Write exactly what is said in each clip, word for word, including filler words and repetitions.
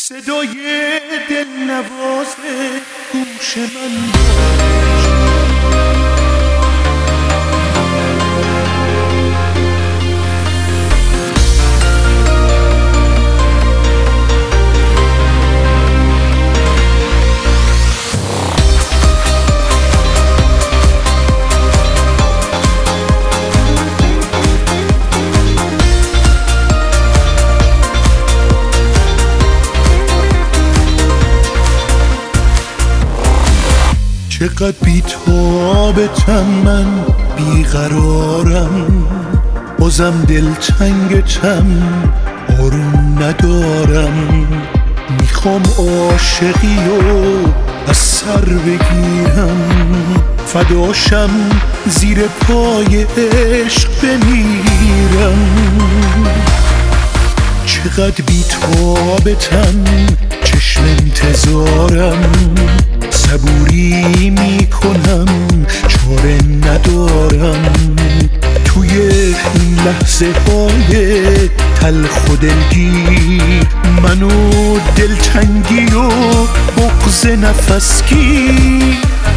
صدای دلنواز گوش من باش. چقدر بی‌تابتم من بیقرارم، بازم دلتنگتم آروم ندارم. میخوام عاشقی و از سر بگیرم، فداشم زیر پای عشق بمیرم. چقدر بی‌تابتم چشم انتظارم، صبوری میکنم چاره ندارم. توی این لحظه های تلخ و دلگیر، منو دلتنگی و بغض نفسگیر.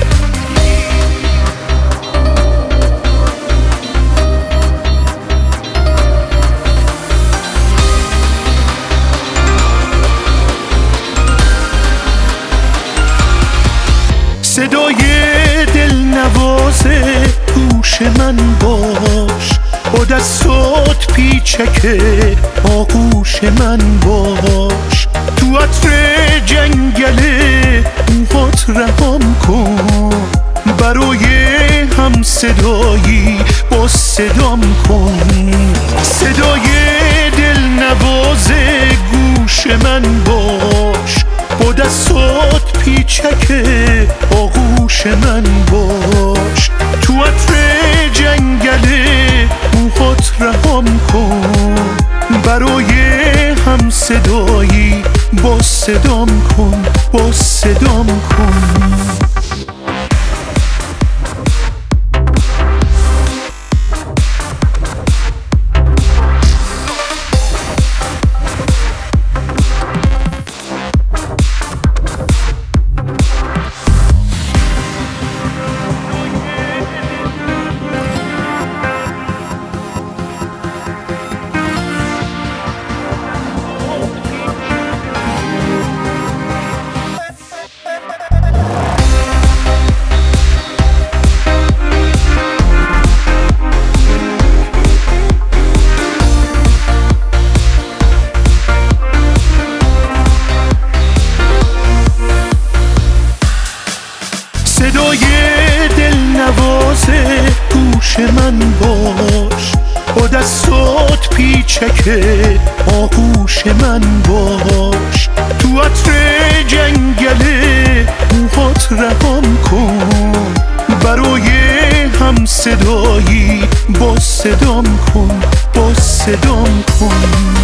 صدای دلنواز گوش من باش، با دستات پیچک آغوش من باش. تو عطر جنگل موهات رهام کن، برای هم صدایی با صدام کن. صدای دلنواز گوش من باش، با دستات پیچک آغوش من باش. تو عطر جنگل موهات رهام کن، برای هم صدایی با صدام کن، با صدام کن. صدای دلنواز گوش من باش، با دستات پیچک آغوش من باش. تو عطر جنگل موهات رهام کن، برای هم صدایی با صدام کن، با صدام کن.